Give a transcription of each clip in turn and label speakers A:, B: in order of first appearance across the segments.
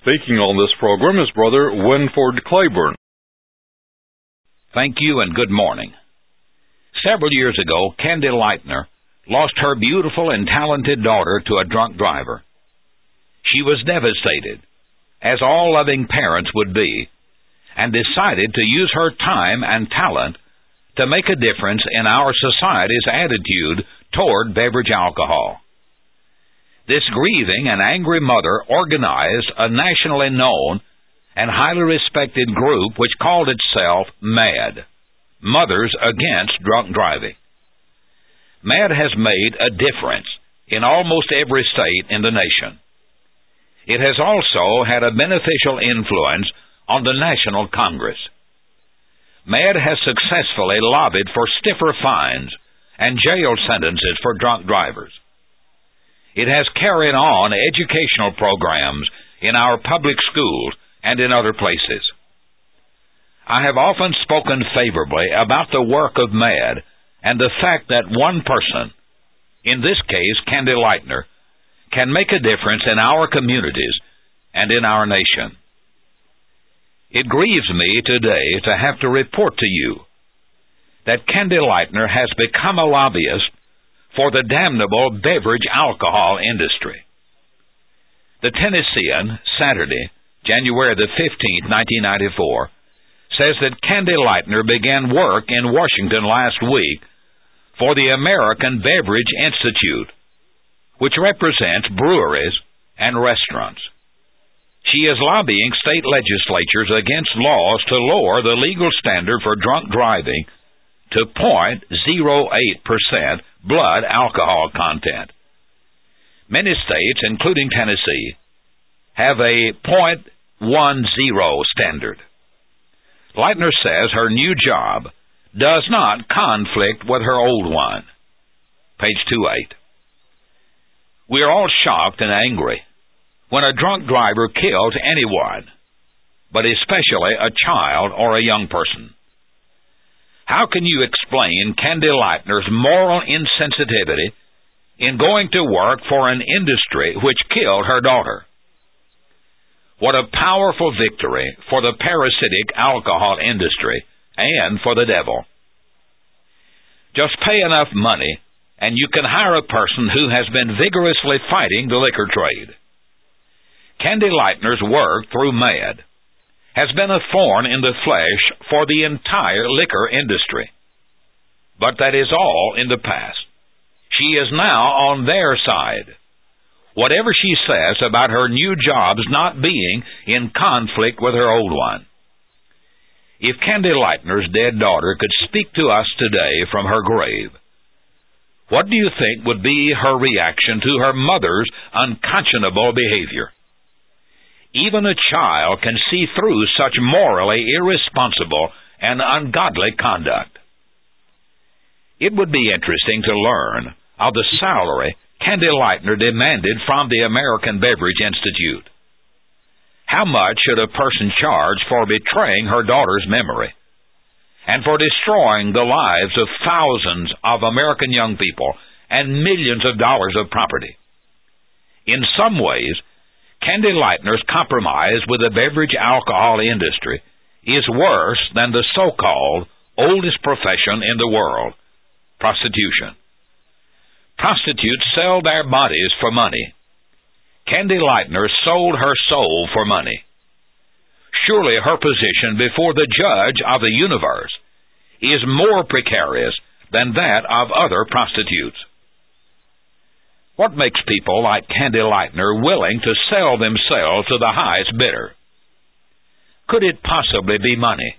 A: Speaking on this program is Brother Winford Claiborne.
B: Thank you and good morning. Several years ago, Candy Lightner lost her beautiful and talented daughter to a drunk driver. She was devastated, as all loving parents would be, and decided to use her time and talent to make a difference in our society's attitude toward beverage alcohol. This grieving and angry mother organized a nationally known and highly respected group which called itself MAD, Mothers Against Drunk Driving. MAD has made a difference in almost every state in the nation. It has also had a beneficial influence on the National Congress. MAD has successfully lobbied for stiffer fines and jail sentences for drunk drivers. It has carried on educational programs in our public schools and in other places. I have often spoken favorably about the work of MAD and the fact that one person, in this case Candy Lightner, can make a difference in our communities and in our nation. It grieves me today to have to report to you that Candy Lightner has become a lobbyist for the damnable beverage alcohol industry. The Tennessean, Saturday, January the 15th, 1994, says that Candy Lightner began work in Washington last week for the American Beverage Institute, which represents breweries and restaurants. She is lobbying state legislatures against laws to lower the legal standard for drunk driving to 0.08% blood alcohol content. Many states, including Tennessee, have a 0.10 standard. Lightner says her new job does not conflict with her old one. Page 28. We are all shocked and angry when a drunk driver kills anyone, but especially a child or a young person. How can you explain Candy Lightner's moral insensitivity in going to work for an industry which killed her daughter? What a powerful victory for the parasitic alcohol industry and for the devil. Just pay enough money and you can hire a person who has been vigorously fighting the liquor trade. Candy Lightner's work through MAD has been a thorn in the flesh for the entire liquor industry. But that is all in the past. She is now on their side. Whatever she says about her new jobs not being in conflict with her old one. If Candy Lightner's dead daughter could speak to us today from her grave, what do you think would be her reaction to her mother's unconscionable behavior? Even a child can see through such morally irresponsible and ungodly conduct. It would be interesting to learn of the salary Candy Lightner demanded from the American Beverage Institute. How much should a person charge for betraying her daughter's memory and for destroying the lives of thousands of American young people and millions of dollars of property? In some ways, Candy Lightner's compromise with the beverage alcohol industry is worse than the so-called oldest profession in the world, prostitution. Prostitutes sell their bodies for money. Candy Lightner sold her soul for money. Surely her position before the judge of the universe is more precarious than that of other prostitutes. What makes people like Candy Lightner willing to sell themselves to the highest bidder? Could it possibly be money?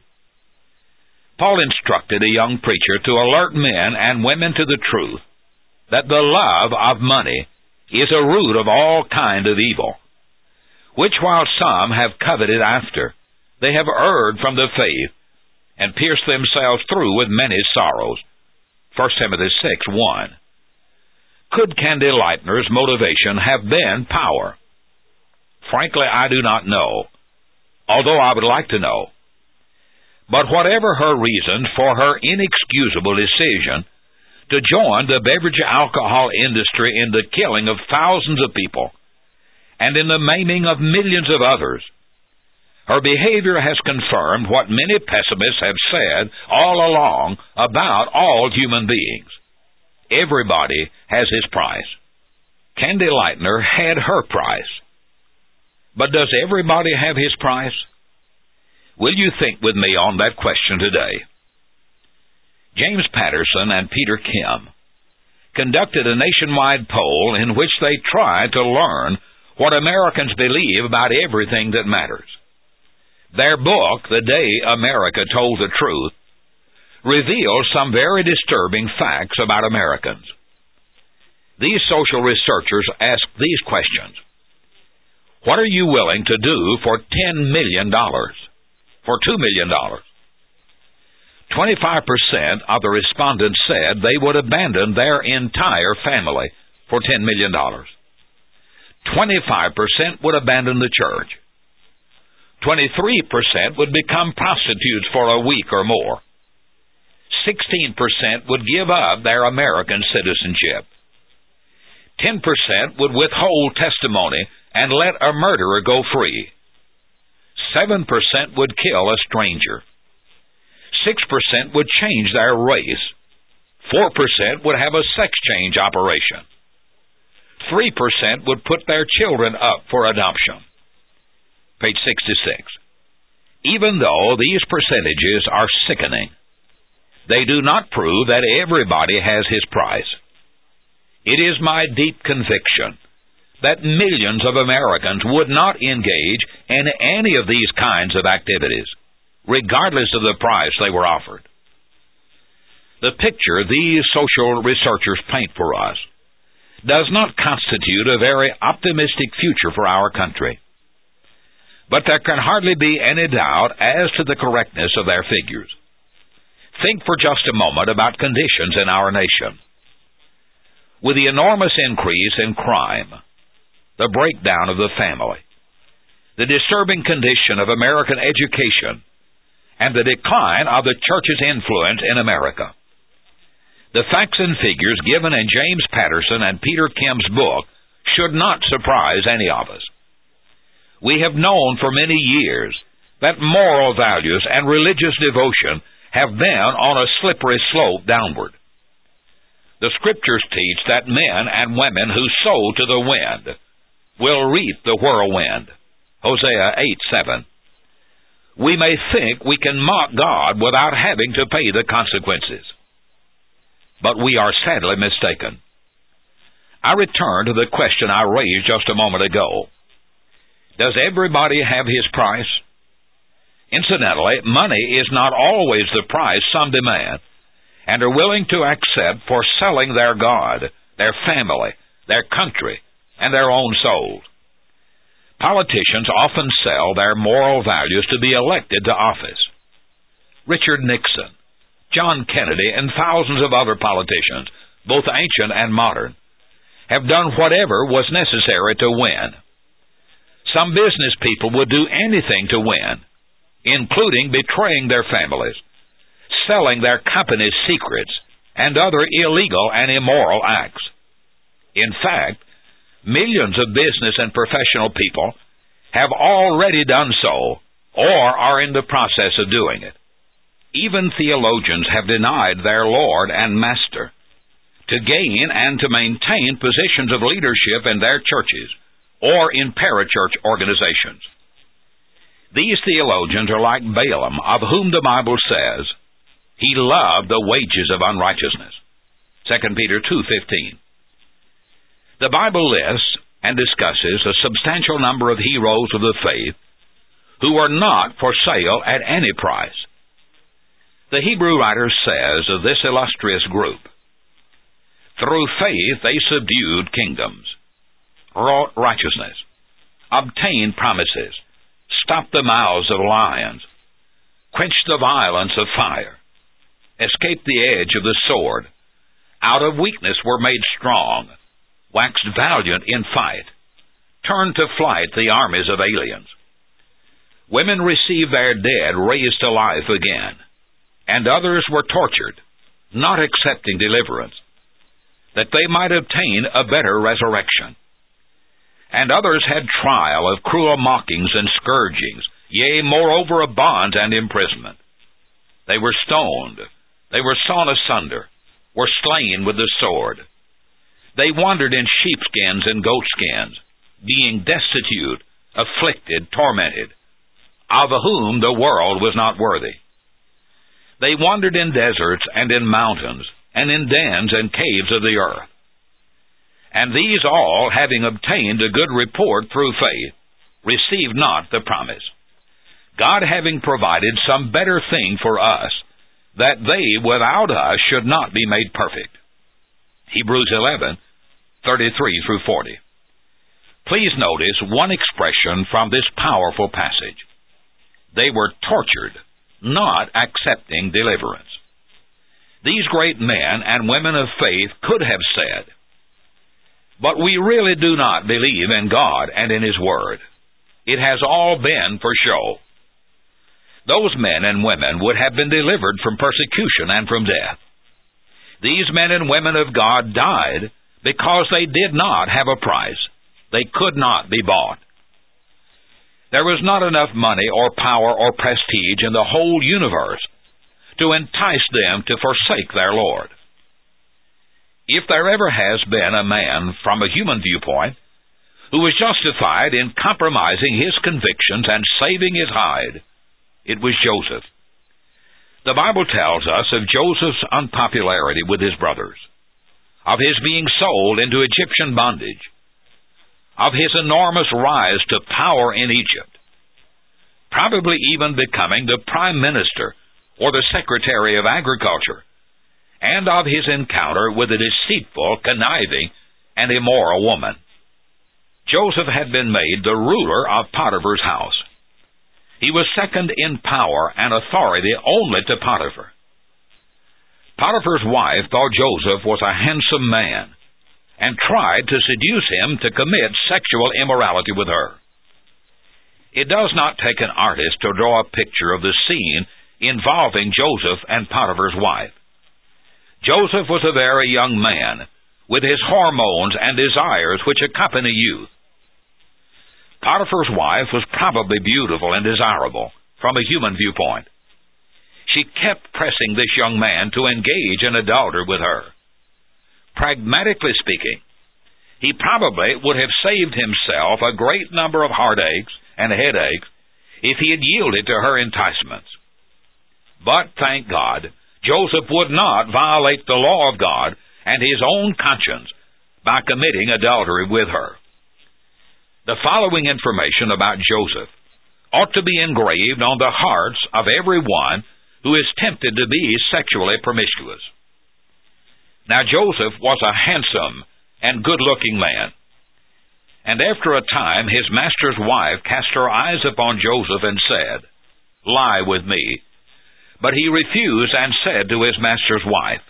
B: Paul instructed a young preacher to alert men and women to the truth that the love of money is a root of all kind of evil, which while some have coveted after, they have erred from the faith and pierced themselves through with many sorrows. 1 Timothy 6:1. Could Candy Lightner's motivation have been power? Frankly, I do not know, although I would like to know. But whatever her reasons for her inexcusable decision to join the beverage alcohol industry in the killing of thousands of people and in the maiming of millions of others. Her behavior has confirmed what many pessimists have said all along about all human beings. Everybody has his price. Candy Lightner had her price. But does everybody have his price? Will you think with me on that question today? James Patterson and Peter Kim conducted a nationwide poll in which they tried to learn what Americans believe about everything that matters. Their book, The Day America Told the Truth, reveals some very disturbing facts about Americans. These social researchers ask these questions. What are you willing to do for $10 million? For $2 million? 25% of the respondents said they would abandon their entire family for $10 million. 25% would abandon the church. 23% would become prostitutes for a week or more. 16% would give up their American citizenship. 10% would withhold testimony and let a murderer go free. 7% would kill a stranger. 6% would change their race. 4% would have a sex change operation. 3% would put their children up for adoption. Page 66. Even though these percentages are sickening, they do not prove that everybody has his price. It is my deep conviction that millions of Americans would not engage in any of these kinds of activities, regardless of the price they were offered. The picture these social researchers paint for us does not constitute a very optimistic future for our country. But there can hardly be any doubt as to the correctness of their figures. Think for just a moment about conditions in our nation. With the enormous increase in crime, the breakdown of the family, the disturbing condition of American education, and the decline of the church's influence in America, the facts and figures given in James Patterson and Peter Kim's book should not surprise any of us. We have known for many years that moral values and religious devotion have been on a slippery slope downward. The Scriptures teach that men and women who sow to the wind will reap the whirlwind. Hosea 8:7. We may think we can mock God without having to pay the consequences. But we are sadly mistaken. I return to the question I raised just a moment ago. Does everybody have his price? Incidentally, money is not always the price some demand and are willing to accept for selling their God, their family, their country, and their own souls. Politicians often sell their moral values to be elected to office. Richard Nixon, John Kennedy, and thousands of other politicians, both ancient and modern, have done whatever was necessary to win. Some business people would do anything to win, including betraying their families, selling their company's secrets, and other illegal and immoral acts. In fact, millions of business and professional people have already done so or are in the process of doing it. Even theologians have denied their Lord and Master to gain and to maintain positions of leadership in their churches or in parachurch organizations. These theologians are like Balaam, of whom the Bible says, he loved the wages of unrighteousness. 2 Peter 2:15. The Bible lists and discusses a substantial number of heroes of the faith who are not for sale at any price. The Hebrew writer says of this illustrious group, through faith they subdued kingdoms, wrought righteousness, obtained promises, stopped the mouths of lions, quenched the violence of fire, escaped the edge of the sword, out of weakness were made strong, waxed valiant in fight, turned to flight the armies of aliens. Women received their dead raised to life again, and others were tortured, not accepting deliverance, that they might obtain a better resurrection. And others had trial of cruel mockings and scourgings, yea, moreover of bonds and imprisonment. They were stoned, they were sawn asunder, were slain with the sword. They wandered in sheepskins and goatskins, being destitute, afflicted, tormented, of whom the world was not worthy. They wandered in deserts and in mountains, and in dens and caves of the earth. And these all, having obtained a good report through faith, received not the promise, God having provided some better thing for us, that they without us should not be made perfect. Hebrews 11:33-40. Please notice one expression from this powerful passage. They were tortured, not accepting deliverance. These great men and women of faith could have said, "But we really do not believe in God and in His Word. It has all been for show." Those men and women would have been delivered from persecution and from death. These men and women of God died because they did not have a price. They could not be bought. There was not enough money or power or prestige in the whole universe to entice them to forsake their Lord. If there ever has been a man from a human viewpoint who was justified in compromising his convictions and saving his hide, it was Joseph. The Bible tells us of Joseph's unpopularity with his brothers, of his being sold into Egyptian bondage, of his enormous rise to power in Egypt, probably even becoming the prime minister or the secretary of agriculture, and of his encounter with a deceitful, conniving, and immoral woman. Joseph had been made the ruler of Potiphar's house. He was second in power and authority only to Potiphar. Potiphar's wife thought Joseph was a handsome man and tried to seduce him to commit sexual immorality with her. It does not take an artist to draw a picture of the scene involving Joseph and Potiphar's wife. Joseph was a very young man, with his hormones and desires which accompany youth. Potiphar's wife was probably beautiful and desirable from a human viewpoint. She kept pressing this young man to engage in adultery with her. Pragmatically speaking, he probably would have saved himself a great number of heartaches and headaches if he had yielded to her enticements. But, thank God, Joseph would not violate the law of God and his own conscience by committing adultery with her. The following information about Joseph ought to be engraved on the hearts of everyone who is tempted to be sexually promiscuous. Now Joseph was a handsome and good-looking man, and after a time his master's wife cast her eyes upon Joseph and said, "Lie with me." But he refused and said to his master's wife,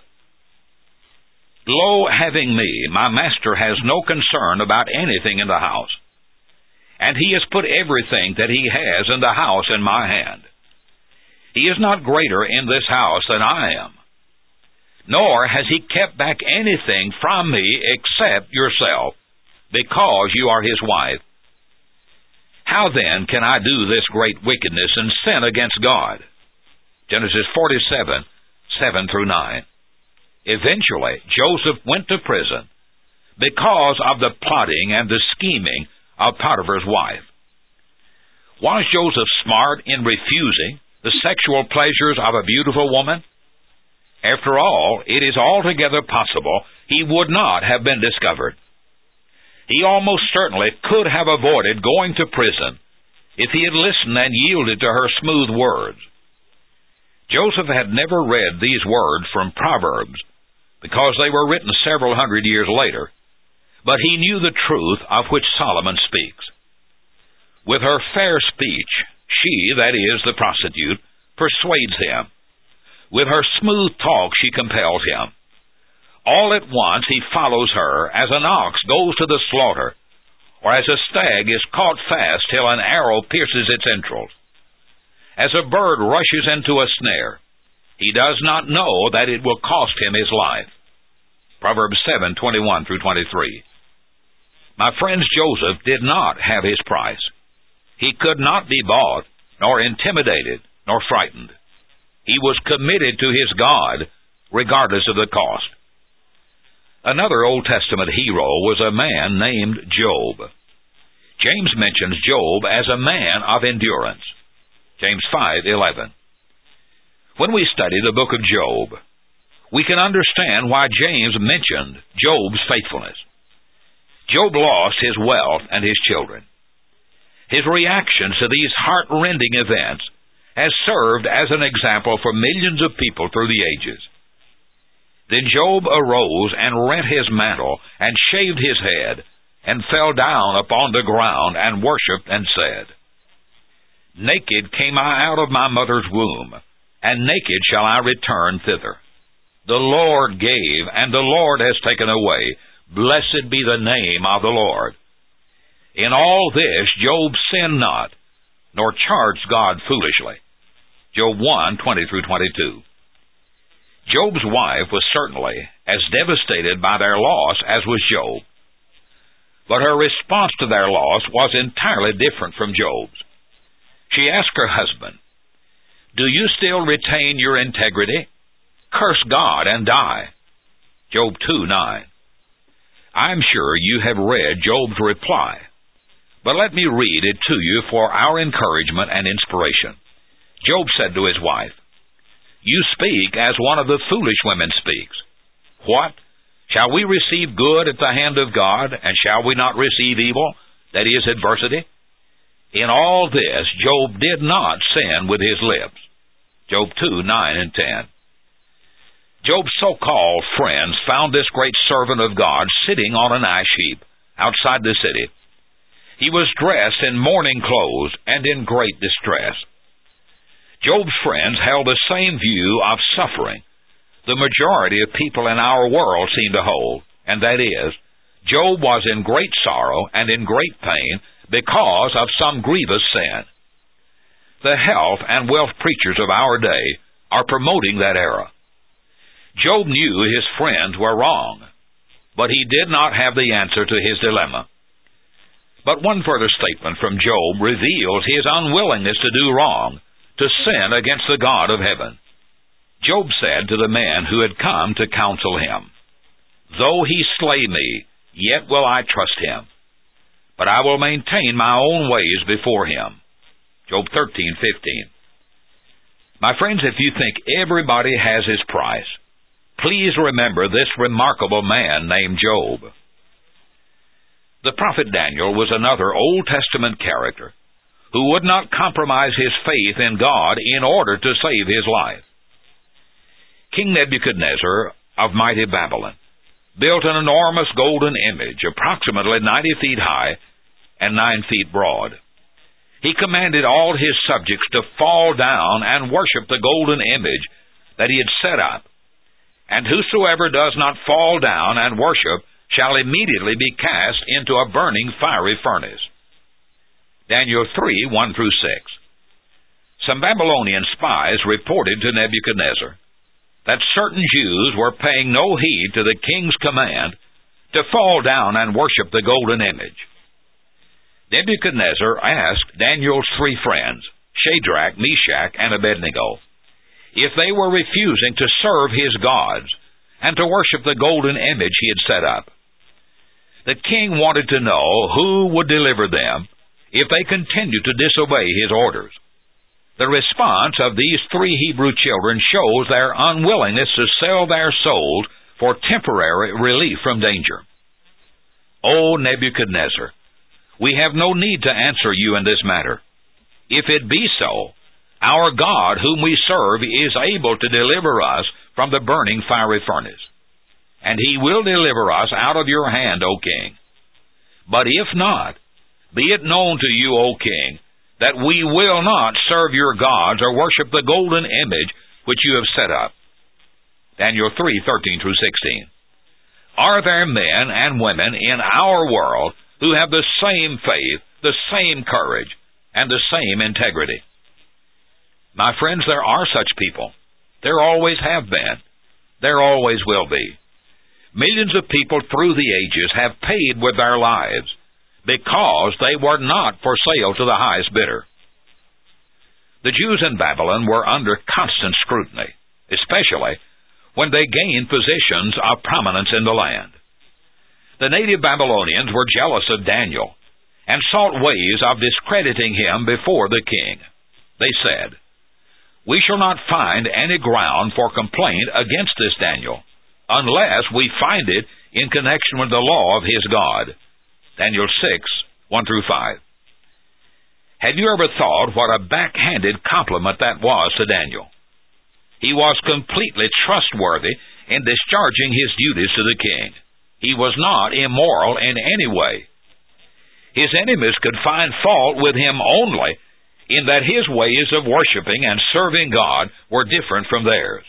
B: "Lo, having me, my master has no concern about anything in the house, and he has put everything that he has in the house in my hand. He is not greater in this house than I am, nor has he kept back anything from me except yourself, because you are his wife. How then can I do this great wickedness and sin against God?" Genesis 47, 7-9. Eventually, Joseph went to prison because of the plotting and the scheming of Potiphar's wife. Was Joseph smart in refusing the sexual pleasures of a beautiful woman? After all, it is altogether possible he would not have been discovered. He almost certainly could have avoided going to prison if he had listened and yielded to her smooth words. Joseph had never read these words from Proverbs because they were written several hundred years later, but he knew the truth of which Solomon speaks. With her fair speech, she, that is, the prostitute, persuades him. With her smooth talk, she compels him. All at once he follows her as an ox goes to the slaughter, or as a stag is caught fast till an arrow pierces its entrails. As a bird rushes into a snare, he does not know that it will cost him his life. Proverbs 7:21-23. My friends, Joseph did not have his price. He could not be bought, nor intimidated, nor frightened. He was committed to his God, regardless of the cost. Another Old Testament hero was a man named Job. James mentions Job as a man of endurance. James 5:11. When we study the book of Job, we can understand why James mentioned Job's faithfulness. Job lost his wealth and his children. His reactions to these heart-rending events has served as an example for millions of people through the ages. Then Job arose and rent his mantle and shaved his head and fell down upon the ground and worshipped and said, Naked came I out of my mother's womb, and naked shall I return thither. The Lord gave, and the Lord has taken away. Blessed be the name of the Lord. In all this Job sinned not, nor charged God foolishly. Job 1:20-22. Job's wife was certainly as devastated by their loss as was Job. But her response to their loss was entirely different from Job's. She asked her husband, Do you still retain your integrity? Curse God and die. Job 2:9. I'm sure you have read Job's reply, but let me read it to you for our encouragement and inspiration. Job said to his wife, You speak as one of the foolish women speaks. What? Shall we receive good at the hand of God, and shall we not receive evil, that is, adversity? In all this, Job did not sin with his lips. Job 2:9 and 10. Job's so-called friends found this great servant of God sitting on an ash heap outside the city. He was dressed in mourning clothes and in great distress. Job's friends held the same view of suffering the majority of people in our world seem to hold, and that is, Job was in great sorrow and in great pain because of some grievous sin. The health and wealth preachers of our day are promoting that error. Job knew his friends were wrong, but he did not have the answer to his dilemma. But one further statement from Job reveals his unwillingness to do wrong, to sin against the God of heaven. Job said to the man who had come to counsel him, Though he slay me, yet will I trust him, but I will maintain my own ways before him. Job 13:15. My friends, if you think everybody has his price, please remember this remarkable man named Job. The prophet Daniel was another Old Testament character who would not compromise his faith in God in order to save his life. King Nebuchadnezzar of mighty Babylon built an enormous golden image approximately 90 feet high and 9 feet broad. He commanded all his subjects to fall down and worship the golden image that he had set up, and whosoever does not fall down and worship shall immediately be cast into a burning fiery furnace. Daniel 3:1-6. Some Babylonian spies reported to Nebuchadnezzar that certain Jews were paying no heed to the king's command to fall down and worship the golden image. Nebuchadnezzar asked Daniel's 3 friends, Shadrach, Meshach, and Abednego, if they were refusing to serve his gods and to worship the golden image he had set up. The king wanted to know who would deliver them if they continued to disobey his orders. The response of these 3 Hebrew children shows their unwillingness to sell their souls for temporary relief from danger. O Nebuchadnezzar, we have no need to answer you in this matter. If it be so, our God whom we serve is able to deliver us from the burning fiery furnace, and he will deliver us out of your hand, O king. But if not, be it known to you, O king, that we will not serve your gods or worship the golden image which you have set up. Daniel 3:13-16. Are there men and women in our world who have the same faith, the same courage, and the same integrity? My friends, there are such people. There always have been. There always will be. Millions of people through the ages have paid with their lives because they were not for sale to the highest bidder. The Jews in Babylon were under constant scrutiny, especially when they gained positions of prominence in the land. The native Babylonians were jealous of Daniel and sought ways of discrediting him before the king. They said, "We shall not find any ground for complaint against this Daniel, unless we find it in connection with the law of his God." Daniel 6, 1-5. Have you ever thought what a backhanded compliment that was to Daniel? He was completely trustworthy in discharging his duties to the king. He was not immoral in any way. His enemies could find fault with him only in that his ways of worshiping and serving God were different from theirs.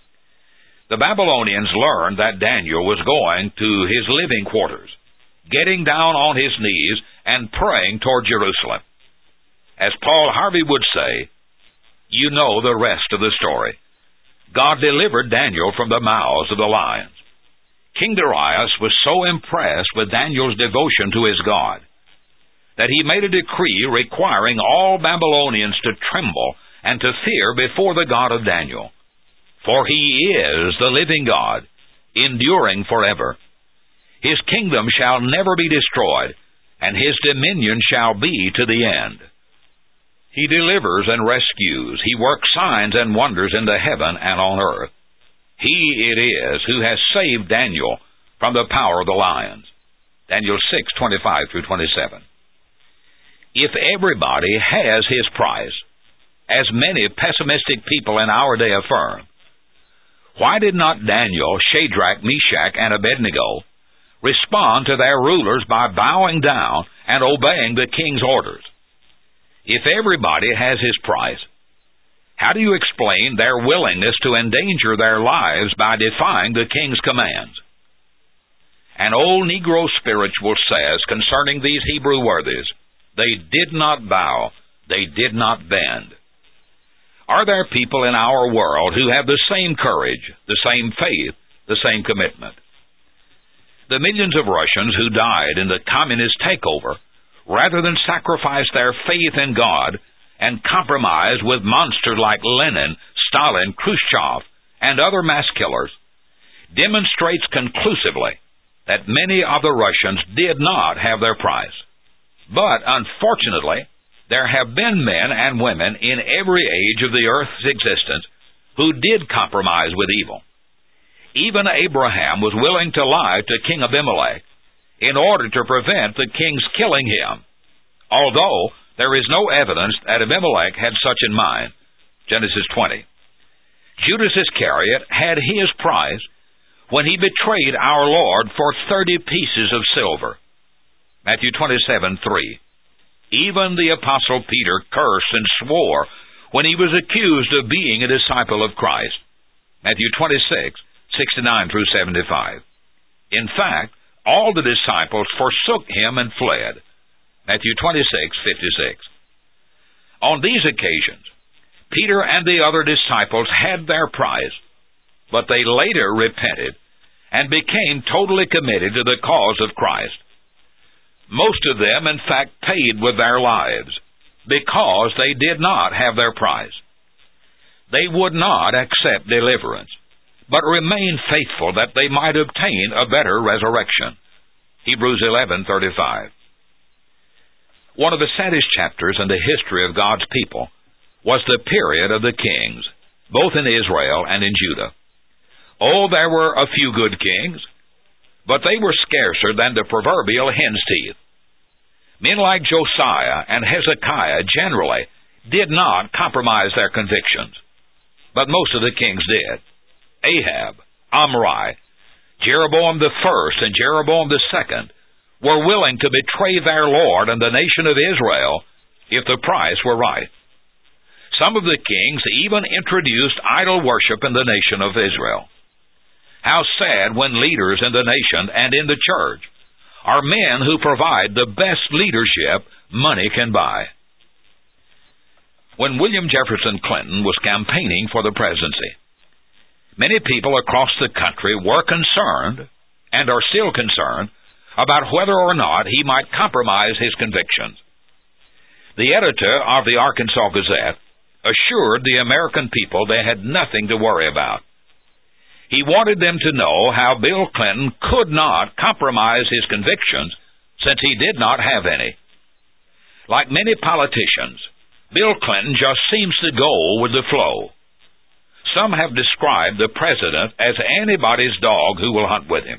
B: The Babylonians learned that Daniel was going to his living quarters, getting down on his knees and praying toward Jerusalem. As Paul Harvey would say, you know the rest of the story. God delivered Daniel from the mouths of the lions. King Darius was so impressed with Daniel's devotion to his God that he made a decree requiring all Babylonians to tremble and to fear before the God of Daniel. For he is the living God, enduring forever. His kingdom shall never be destroyed, and his dominion shall be to the end. He delivers and rescues. He works signs and wonders in the heaven and on earth. He it is who has saved Daniel from the power of the lions. Daniel 6, 25-27. If everybody has his price, as many pessimistic people in our day affirm, why did not Daniel, Shadrach, Meshach, and Abednego respond to their rulers by bowing down and obeying the king's orders? If everybody has his price, how do you explain their willingness to endanger their lives by defying the king's commands? An old Negro spiritual says concerning these Hebrew worthies, they did not bow, they did not bend. Are there people in our world who have the same courage, the same faith, the same commitment? The millions of Russians who died in the communist takeover, rather than sacrifice their faith in God and compromise with monsters like Lenin, Stalin, Khrushchev, and other mass killers, demonstrates conclusively that many of the Russians did not have their price. But, unfortunately, there have been men and women in every age of the earth's existence who did compromise with evil. Even Abraham was willing to lie to King Abimelech in order to prevent the king's killing him, although there is no evidence that Abimelech had such in mind. Genesis 20. Judas Iscariot had his price when he betrayed our Lord for 30 pieces of silver. Matthew 27:3. Even the Apostle Peter cursed and swore when he was accused of being a disciple of Christ. Matthew 26:69-75. In fact, all the disciples forsook him and fled. Matthew 26:56. On these occasions, Peter and the other disciples had their price, but they later repented and became totally committed to the cause of Christ. Most of them, in fact, paid with their lives because they did not have their price. They would not accept deliverance, but remained faithful that they might obtain a better resurrection. Hebrews 11:35. One of the saddest chapters in the history of God's people was the period of the kings, both in Israel and in Judah. Oh, there were a few good kings, but they were scarcer than the proverbial hen's teeth. Men like Josiah and Hezekiah generally did not compromise their convictions, but most of the kings did. Ahab, Omri, Jeroboam the first and Jeroboam the second were willing to betray their Lord and the nation of Israel if the price were right. Some of the kings even introduced idol worship in the nation of Israel. How sad when leaders in the nation and in the church are men who provide the best leadership money can buy. When William Jefferson Clinton was campaigning for the presidency, many people across the country were concerned and are still concerned about whether or not he might compromise his convictions. The editor of the Arkansas Gazette assured the American people they had nothing to worry about. He wanted them to know how Bill Clinton could not compromise his convictions since he did not have any. Like many politicians, Bill Clinton just seems to go with the flow. Some have described the president as anybody's dog who will hunt with him.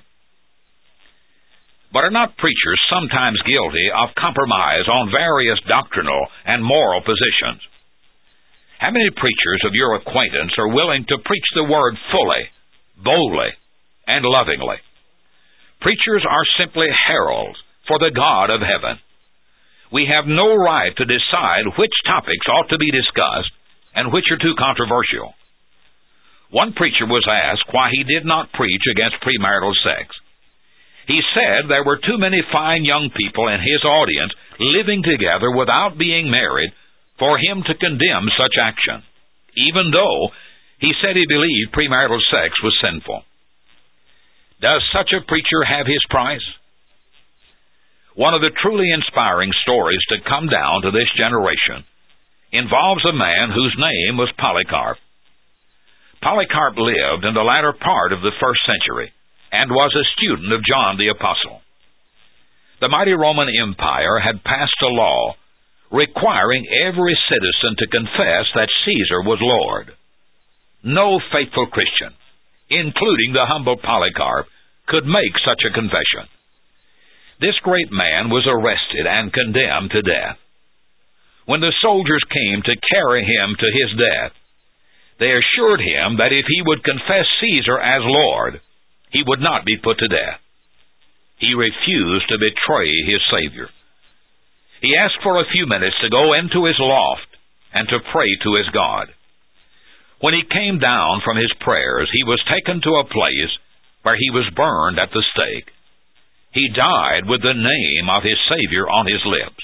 B: But are not preachers sometimes guilty of compromise on various doctrinal and moral positions? How many preachers of your acquaintance are willing to preach the word fully, boldly, and lovingly? Preachers are simply heralds for the God of heaven. We have no right to decide which topics ought to be discussed and which are too controversial. One preacher was asked why he did not preach against premarital sex. He said there were too many fine young people in his audience living together without being married for him to condemn such action, even though he said he believed premarital sex was sinful. Does such a preacher have his price? One of the truly inspiring stories to come down to this generation involves a man whose name was Polycarp. Polycarp lived in the latter part of the 1st century and was a student of John the Apostle. The mighty Roman Empire had passed a law requiring every citizen to confess that Caesar was Lord. No faithful Christian, including the humble Polycarp, could make such a confession. This great man was arrested and condemned to death. When the soldiers came to carry him to his death, they assured him that if he would confess Caesar as Lord, he would not be put to death. He refused to betray his Savior. He asked for a few minutes to go into his loft and to pray to his God. When he came down from his prayers, he was taken to a place where he was burned at the stake. He died with the name of his Savior on his lips.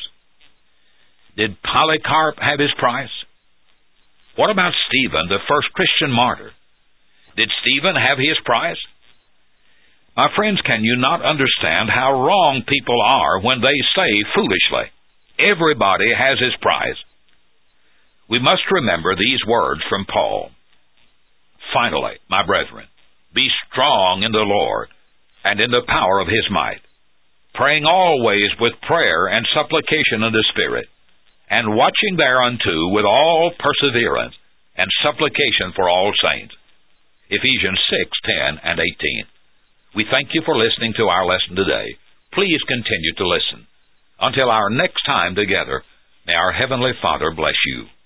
B: Did Polycarp have his price? What about Stephen, the first Christian martyr? Did Stephen have his price? My friends, can you not understand how wrong people are when they say foolishly, everybody has his price? We must remember these words from Paul. Finally, my brethren, be strong in the Lord and in the power of his might, praying always with prayer and supplication in the Spirit, and watching thereunto with all perseverance and supplication for all saints. Ephesians 6:10 and 18. We thank you for listening to our lesson today. Please continue to listen. Until our next time together, may our Heavenly Father bless you.